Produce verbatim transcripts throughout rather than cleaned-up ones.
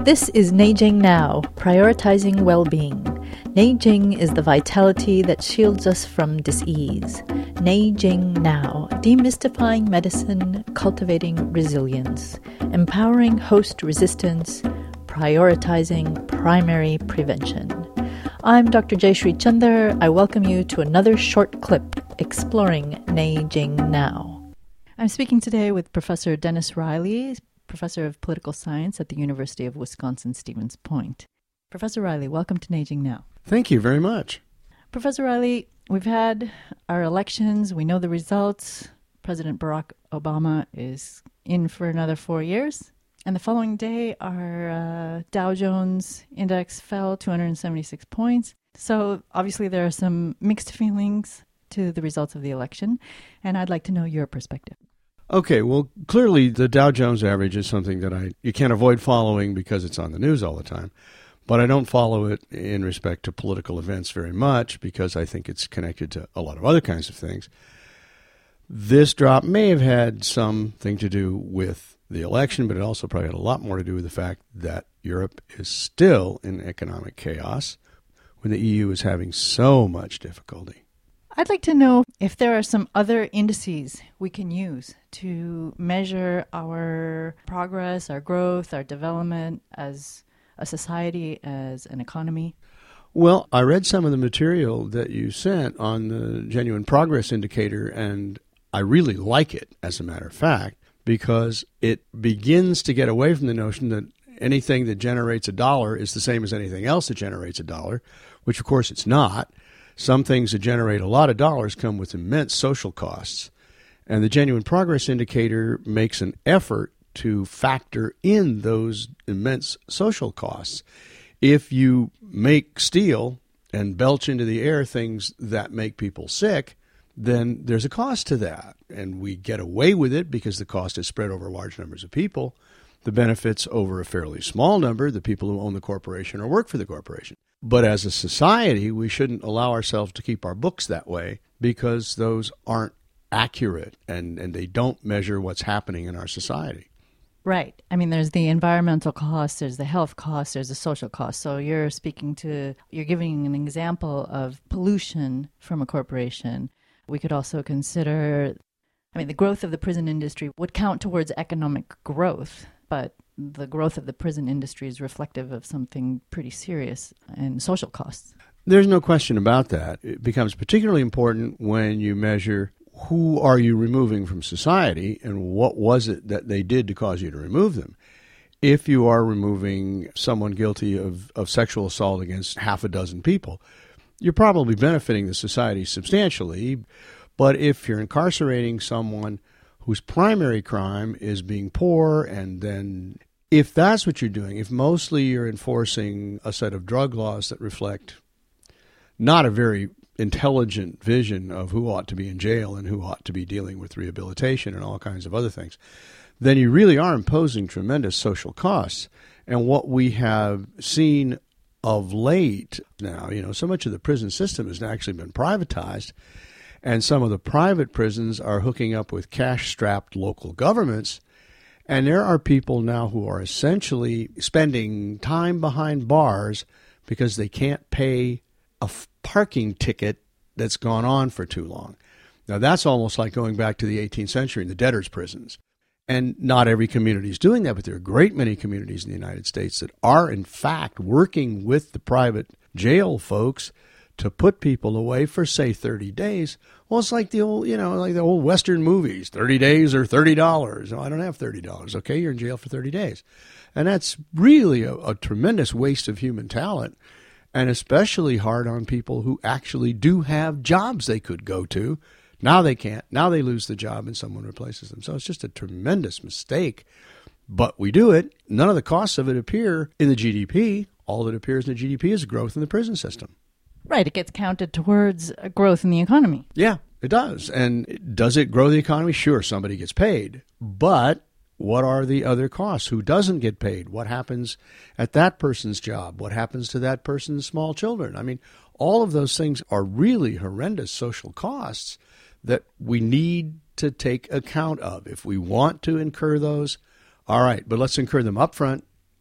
This is Neijing Now, prioritizing well-being. Neijing is the vitality that shields us from disease. Neijing Now, demystifying medicine, cultivating resilience, empowering host resistance, prioritizing primary prevention. I'm Doctor Jayshree Chander. I welcome you to another short clip exploring Neijing Now. I'm speaking today with Professor Dennis Riley, Professor of Political Science at the University of Wisconsin-Stevens Point. Professor Riley, welcome to Neijing Now. Thank you very much. Professor Riley, we've had our elections. We know the results. President Barack Obama is in for another four years. And the following day, our uh, Dow Jones index fell two hundred seventy-six points. So obviously there are some mixed feelings to the results of the election. And I'd like to know your perspective. Okay, well, clearly the Dow Jones average is something that I you can't avoid following because it's on the news all the time. But I don't follow it in respect to political events very much because I think it's connected to a lot of other kinds of things. This drop may have had something to do with the election, but it also probably had a lot more to do with the fact that Europe is still in economic chaos when the E U is having so much difficulty. I'd like to know if there are some other indices we can use to measure our progress, our growth, our development as a society, as an economy. Well, I read some of the material that you sent on the Genuine Progress Indicator, and I really like it, as a matter of fact, because it begins to get away from the notion that anything that generates a dollar is the same as anything else that generates a dollar, which, of course, it's not. Some things that generate a lot of dollars come with immense social costs. And the Genuine Progress Indicator makes an effort to factor in those immense social costs. If you make steel and belch into the air things that make people sick, then there's a cost to that. And we get away with it because the cost is spread over large numbers of people. The benefits over a fairly small number, the people who own the corporation or work for the corporation. But as a society, we shouldn't allow ourselves to keep our books that way because those aren't accurate and, and they don't measure what's happening in our society. Right. I mean, there's the environmental costs, there's the health costs, there's the social costs. So you're speaking to, you're giving an example of pollution from a corporation. We could also consider, I mean, the growth of the prison industry would count towards economic growth, but the growth of the prison industry is reflective of something pretty serious and social costs. There's no question about that. It becomes particularly important when you measure who are you removing from society and what was it that they did to cause you to remove them. If you are removing someone guilty of, of sexual assault against half a dozen people, you're probably benefiting the society substantially. But if you're incarcerating someone whose primary crime is being poor, and then if that's what you're doing, if mostly you're enforcing a set of drug laws that reflect not a very intelligent vision of who ought to be in jail and who ought to be dealing with rehabilitation and all kinds of other things, then you really are imposing tremendous social costs. And what we have seen of late now, you know, so much of the prison system has actually been privatized, and some of the private prisons are hooking up with cash-strapped local governments. And there are people now who are essentially spending time behind bars because they can't pay a f- parking ticket that's gone on for too long. Now, that's almost like going back to the eighteenth century in the debtors' prisons. And not every community is doing that, but there are a great many communities in the United States that are, in fact, working with the private jail folks to put people away for, say, thirty days. Well, it's like the old, you know, like the old Western movies, thirty days or thirty dollars. No, I don't have thirty dollars. Okay, you're in jail for thirty days. And that's really a, a tremendous waste of human talent, and especially hard on people who actually do have jobs they could go to. Now they can't. Now they lose the job and someone replaces them. So it's just a tremendous mistake. But we do it. None of the costs of it appear in the G D P. All that appears in the G D P is growth in the prison system. Right. It gets counted towards growth in the economy. Yeah, it does. And does it grow the economy? Sure, somebody gets paid. But what are the other costs? Who doesn't get paid? What happens at that person's job? What happens to that person's small children? I mean, all of those things are really horrendous social costs that we need to take account of. If we want to incur those, all right, but let's incur them up front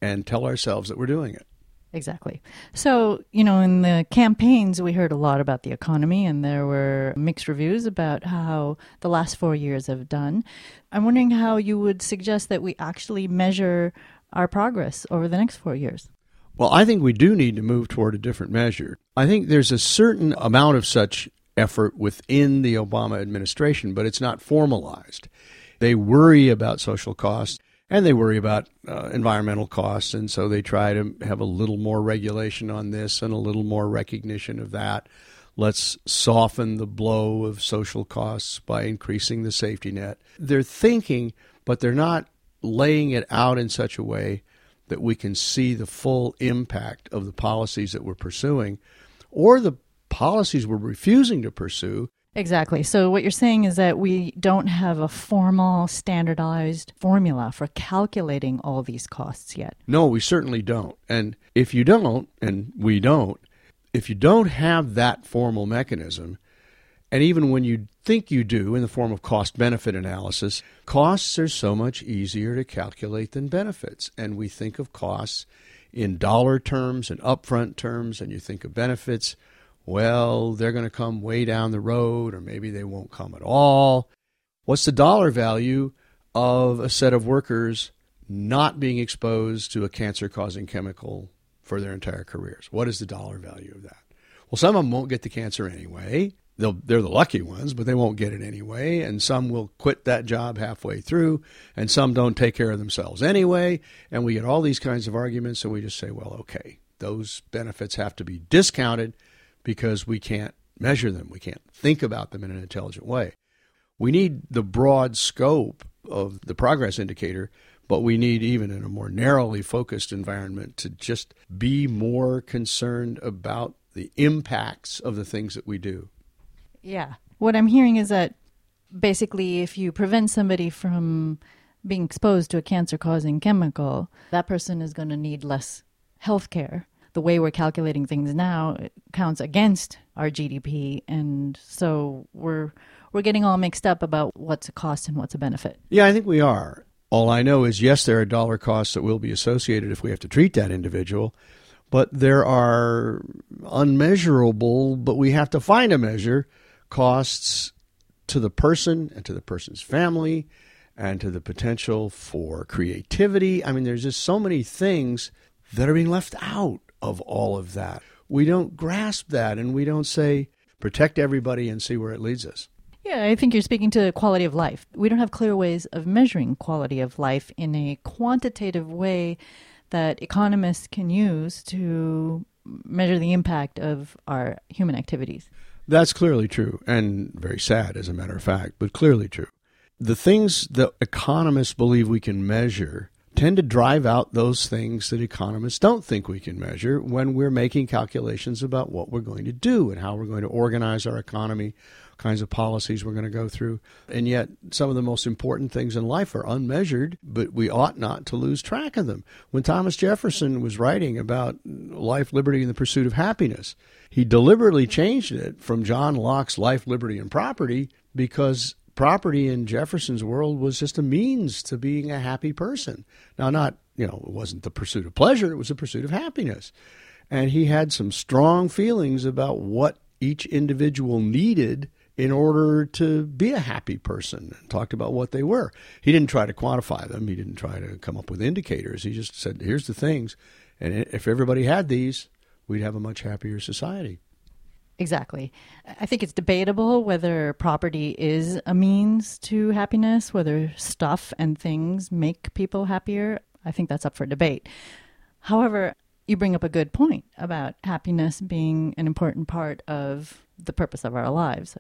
and tell ourselves that we're doing it. Exactly. So, you know, in the campaigns, we heard a lot about the economy, and there were mixed reviews about how the last four years have done. I'm wondering how you would suggest that we actually measure our progress over the next four years. Well, I think we do need to move toward a different measure. I think there's a certain amount of such effort within the Obama administration, but it's not formalized. They worry about social costs. And they worry about uh, environmental costs, and so they try to have a little more regulation on this and a little more recognition of that. Let's soften the blow of social costs by increasing the safety net. They're thinking, but they're not laying it out in such a way that we can see the full impact of the policies that we're pursuing or the policies we're refusing to pursue. Exactly. So what you're saying is that we don't have a formal, standardized formula for calculating all these costs yet. No, we certainly don't. And if you don't, and we don't, if you don't have that formal mechanism, and even when you think you do in the form of cost-benefit analysis, costs are so much easier to calculate than benefits. And we think of costs in dollar terms and upfront terms, and you think of benefits, well, they're going to come way down the road, or maybe they won't come at all. What's the dollar value of a set of workers not being exposed to a cancer-causing chemical for their entire careers? What is the dollar value of that? Well, some of them won't get the cancer anyway. They'll, they're the lucky ones, but they won't get it anyway. And some will quit that job halfway through, and some don't take care of themselves anyway. And we get all these kinds of arguments, and we just say, well, okay, those benefits have to be discounted because we can't measure them. We can't think about them in an intelligent way. We need the broad scope of the progress indicator, but we need, even in a more narrowly focused environment, to just be more concerned about the impacts of the things that we do. Yeah. What I'm hearing is that basically if you prevent somebody from being exposed to a cancer-causing chemical, that person is going to need less health care. The way we're calculating things now counts against our G D P, and so we're we're getting all mixed up about what's a cost and what's a benefit. Yeah, I think we are. All I know is, yes, there are dollar costs that will be associated if we have to treat that individual, but there are unmeasurable, but we have to find a measure, costs to the person and to the person's family and to the potential for creativity. I mean, there's just so many things that are being left out of all of that. We don't grasp that, and we don't say, protect everybody and see where it leads us. Yeah, I think you're speaking to quality of life. We don't have clear ways of measuring quality of life in a quantitative way that economists can use to measure the impact of our human activities. That's clearly true, and very sad, as a matter of fact, but clearly true. The things that economists believe we can measure tend to drive out those things that economists don't think we can measure when we're making calculations about what we're going to do and how we're going to organize our economy, kinds of policies we're going to go through. And yet some of the most important things in life are unmeasured, but we ought not to lose track of them. When Thomas Jefferson was writing about life, liberty, and the pursuit of happiness, he deliberately changed it from John Locke's life, liberty, and property because property in Jefferson's world was just a means to being a happy person. Now, not, you know, it wasn't the pursuit of pleasure, it was the pursuit of happiness. And he had some strong feelings about what each individual needed in order to be a happy person, and talked about what they were. He didn't try to quantify them. He didn't try to come up with indicators. He just said, here's the things. And if everybody had these, we'd have a much happier society. Exactly. I think it's debatable whether property is a means to happiness, whether stuff and things make people happier. I think that's up for debate. However, you bring up a good point about happiness being an important part of the purpose of our lives.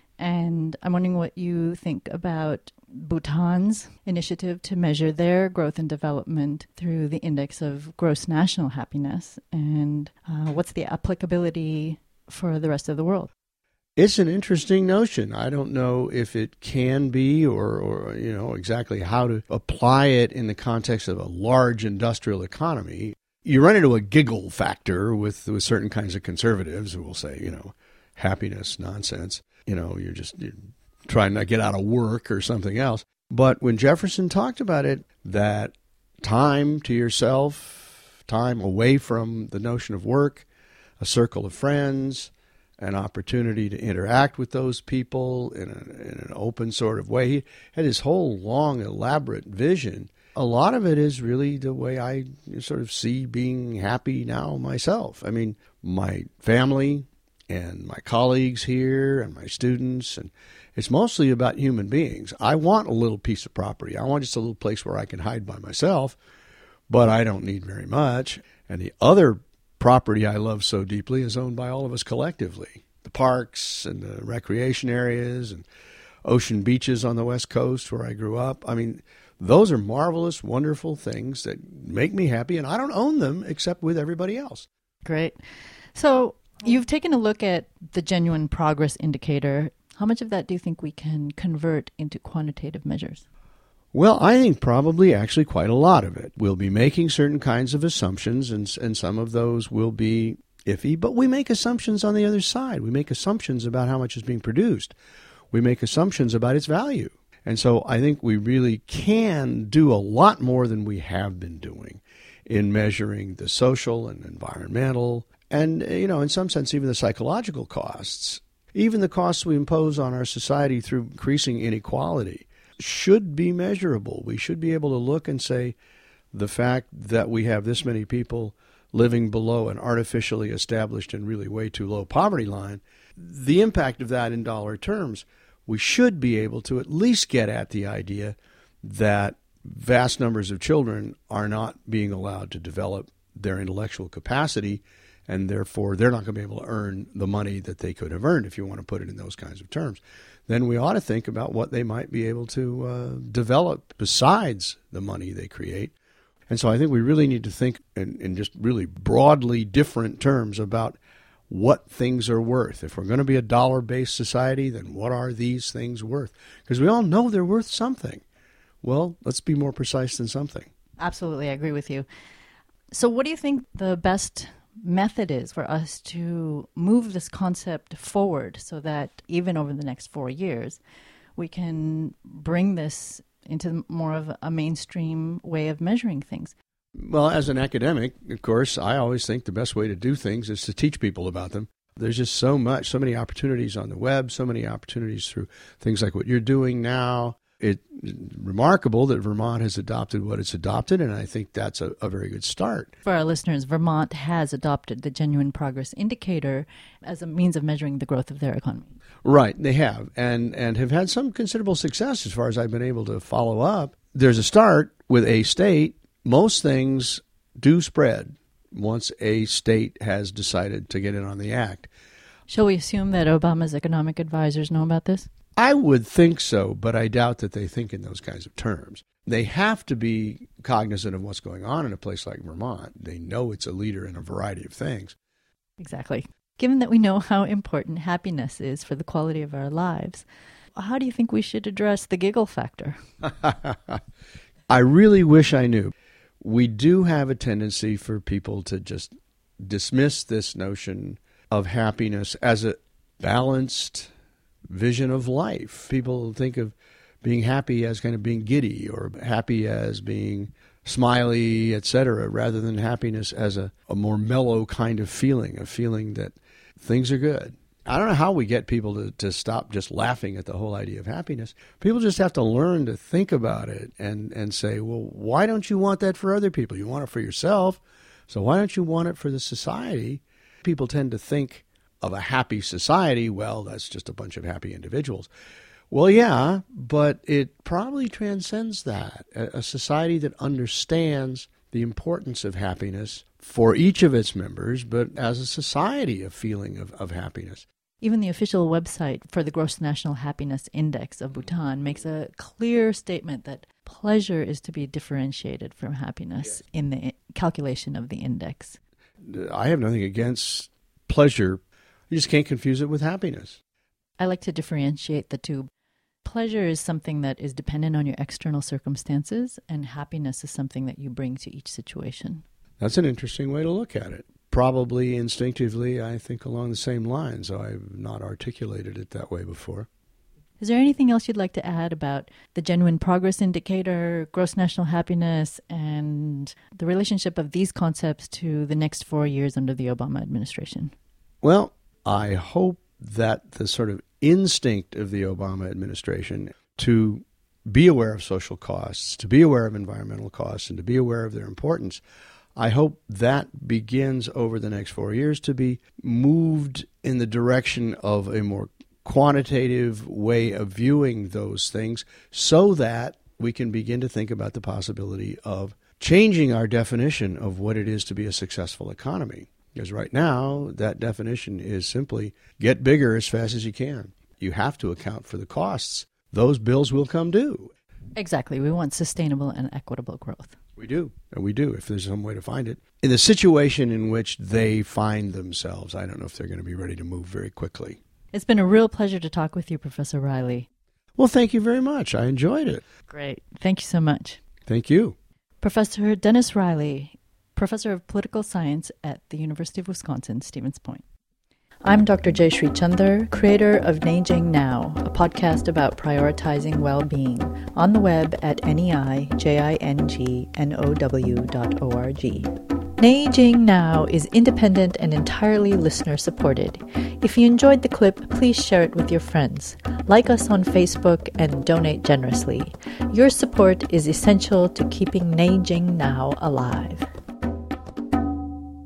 And I'm wondering what you think about Bhutan's initiative to measure their growth and development through the Index of Gross National Happiness, and uh, what's the applicability for the rest of the world? It's an interesting notion. I don't know if it can be or, or, you know, exactly how to apply it in the context of a large industrial economy. You run into a giggle factor with, with certain kinds of conservatives who will say, you know, happiness, nonsense. You know, you're just you're trying to get out of work or something else. But when Jefferson talked about it, that time to yourself time away from the notion of work, a circle of friends, an opportunity to interact with those people in, a, in an open sort of way. He had his whole long, elaborate vision. A lot of it is really the way I sort of see being happy now myself. I mean, my family and my colleagues here and my students, and it's mostly about human beings. I want a little piece of property. I want just a little place where I can hide by myself, but I don't need very much. And the other property I love so deeply is owned by all of us collectively. The parks and the recreation areas and ocean beaches on the West Coast where I grew up. I mean, those are marvelous, wonderful things that make me happy, and I don't own them except with everybody else. Great. So you've taken a look at the genuine progress indicator. How much of that do you think we can convert into quantitative measures? Well, I think probably actually quite a lot of it. We'll be making certain kinds of assumptions, and, and some of those will be iffy, but we make assumptions on the other side. We make assumptions about how much is being produced. We make assumptions about its value. And so I think we really can do a lot more than we have been doing in measuring the social and environmental and, you know, in some sense, even the psychological costs, even the costs we impose on our society through increasing inequality should be measurable. We should be able to look and say the fact that we have this many people living below an artificially established and really way too low poverty line, the impact of that in dollar terms, we should be able to at least get at the idea that vast numbers of children are not being allowed to develop their intellectual capacity, and therefore they're not going to be able to earn the money that they could have earned, if you want to put it in those kinds of terms. Then we ought to think about what they might be able to uh, develop besides the money they create. And so I think we really need to think in, in just really broadly different terms about what things are worth. If we're going to be a dollar-based society, then what are these things worth? Because we all know they're worth something. Well, let's be more precise than something. Absolutely, I agree with you. So what do you think the best method is for us to move this concept forward so that even over the next four years, we can bring this into more of a mainstream way of measuring things? Well, as an academic, of course, I always think the best way to do things is to teach people about them. There's just so much, so many opportunities on the web, so many opportunities through things like what you're doing now. It's remarkable that Vermont has adopted what it's adopted, and I think that's a, a very good start. For our listeners, Vermont has adopted the Genuine Progress Indicator as a means of measuring the growth of their economy. Right, they have, and, and have had some considerable success as far as I've been able to follow up. There's a start with a state. Most things do spread once a state has decided to get in on the act. Shall we assume that Obama's economic advisors know about this? I would think so, but I doubt that they think in those kinds of terms. They have to be cognizant of what's going on in a place like Vermont. They know it's a leader in a variety of things. Exactly. Given that we know how important happiness is for the quality of our lives, how do you think we should address the giggle factor? I really wish I knew. We do have a tendency for people to just dismiss this notion of happiness as a balanced vision of life. People think of being happy as kind of being giddy or happy as being smiley, et cetera, rather than happiness as a, a more mellow kind of feeling, a feeling that things are good. I don't know how we get people to, to stop just laughing at the whole idea of happiness. People just have to learn to think about it and, and say, well, why don't you want that for other people? You want it for yourself, so why don't you want it for the society? People tend to think of a happy society, well, that's just a bunch of happy individuals. Well, yeah, but it probably transcends that. A, a society that understands the importance of happiness for each of its members, but as a society, a feeling of, of happiness. Even the official website for the Gross National Happiness Index of Bhutan makes a clear statement that pleasure is to be differentiated from happiness. Yes. In the calculation of the index. I have nothing against pleasure. You just can't confuse it with happiness. I like to differentiate the two. Pleasure is something that is dependent on your external circumstances, and happiness is something that you bring to each situation. That's an interesting way to look at it. Probably instinctively, I think along the same lines, though I've not articulated it that way before. Is there anything else you'd like to add about the genuine progress indicator, gross national happiness, and the relationship of these concepts to the next four years under the Obama administration? Well, I hope that the sort of instinct of the Obama administration to be aware of social costs, to be aware of environmental costs, and to be aware of their importance, I hope that begins over the next four years to be moved in the direction of a more quantitative way of viewing those things so that we can begin to think about the possibility of changing our definition of what it is to be a successful economy. Because right now, that definition is simply get bigger as fast as you can. You have to account for the costs. Those bills will come due. Exactly. We want sustainable and equitable growth. We do. And we do, if there's some way to find it. In the situation in which they find themselves, I don't know if they're going to be ready to move very quickly. It's been a real pleasure to talk with you, Professor Riley. Well, thank you very much. I enjoyed it. Great. Thank you so much. Thank you. Professor Dennis Riley, Professor of Political Science at the University of Wisconsin, Stevens Point. I'm Doctor Jayshree Chunder, creator of Neijing Now, a podcast about prioritizing well-being, on the web at neijingnow dot org. Neijing Now is independent and entirely listener-supported. If you enjoyed the clip, please share it with your friends. Like us on Facebook and donate generously. Your support is essential to keeping Neijing Now alive.